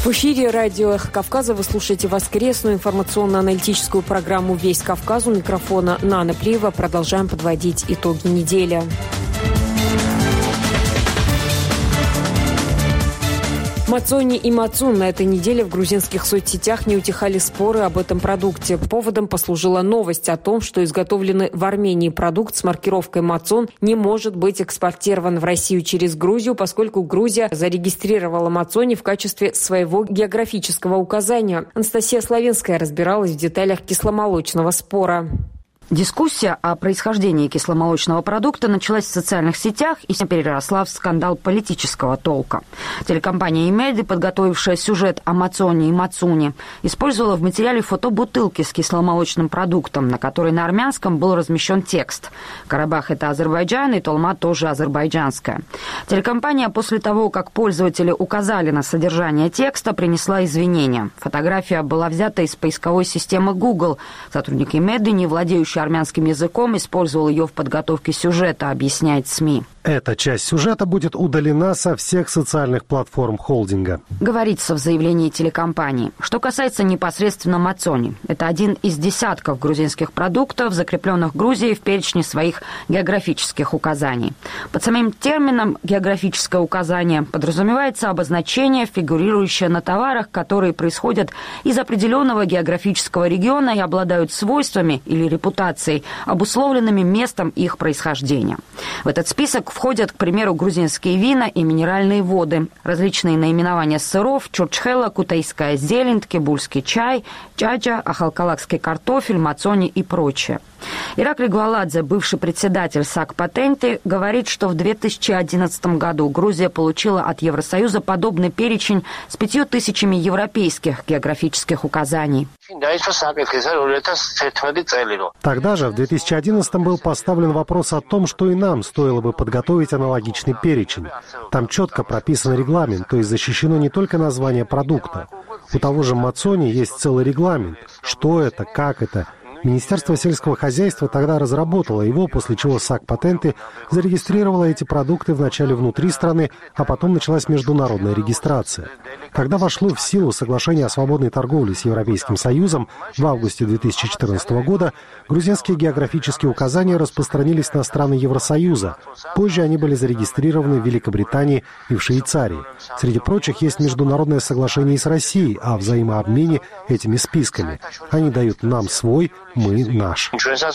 В эфире радио «Эхо Кавказа» вы слушаете воскресную информационно-аналитическую программу «Весь Кавказ». У микрофона Нана Плиева. Продолжаем подводить итоги недели. Мацони и мацун. На этой неделе в грузинских соцсетях не утихали споры об этом продукте. Поводом послужила новость о том, что изготовленный в Армении продукт с маркировкой мацон не может быть экспортирован в Россию через Грузию, поскольку Грузия зарегистрировала мацони в качестве своего географического указания. Анастасия Славенская разбиралась в деталях кисломолочного спора. Дискуссия о происхождении кисломолочного продукта началась в социальных сетях и переросла в скандал политического толка. Телекомпания «Имеди», подготовившая сюжет о мацоне и мацуне, использовала в материале фотобутылки с кисломолочным продуктом, на которой на армянском был размещен текст. «Карабах – это Азербайджан, и Толма тоже азербайджанская». Телекомпания после того, как пользователи указали на содержание текста, принесла извинения. Фотография была взята из поисковой системы Google. Сотрудник «Имеди», не владеющий армянским языком, использовал ее в подготовке сюжета, объясняет СМИ. Эта часть сюжета будет удалена со всех социальных платформ холдинга. Говорится в заявлении телекомпании. Что касается непосредственно мацони, это один из десятков грузинских продуктов, закрепленных Грузией в перечне своих географических указаний. Под самим термином «географическое указание» подразумевается обозначение, фигурирующее на товарах, которые происходят из определенного географического региона и обладают свойствами или репутацией, обусловленными местом их происхождения. В этот список входят, к примеру, грузинские вина и минеральные воды, различные наименования сыров, чурчхела, кутайская зелень, ткебульский чай, чаджа, ахалкалакский картофель, мацони и прочее. Ираклий Гваладзе, бывший председатель САК Патенты, говорит, что в 2011 году Грузия получила от Евросоюза подобный перечень с 5000 европейских географических указаний. Тогда же, в 2011 был поставлен вопрос о том, что и нам стоило бы подготовить аналогичный перечень. Там четко прописан регламент, то есть защищено не только название продукта. У того же мацони есть целый регламент. Что это, как это. Министерство сельского хозяйства тогда разработало его, после чего САК Патенты зарегистрировала эти продукты вначале внутри страны, а потом началась международная регистрация. Когда вошло в силу соглашение о свободной торговле с Европейским Союзом в августе 2014 года, грузинские географические указания распространились на страны Евросоюза. Позже они были зарегистрированы в Великобритании и в Швейцарии. Среди прочих есть международное соглашение и с Россией о взаимообмене этими списками. Они дают нам свой, мы наш.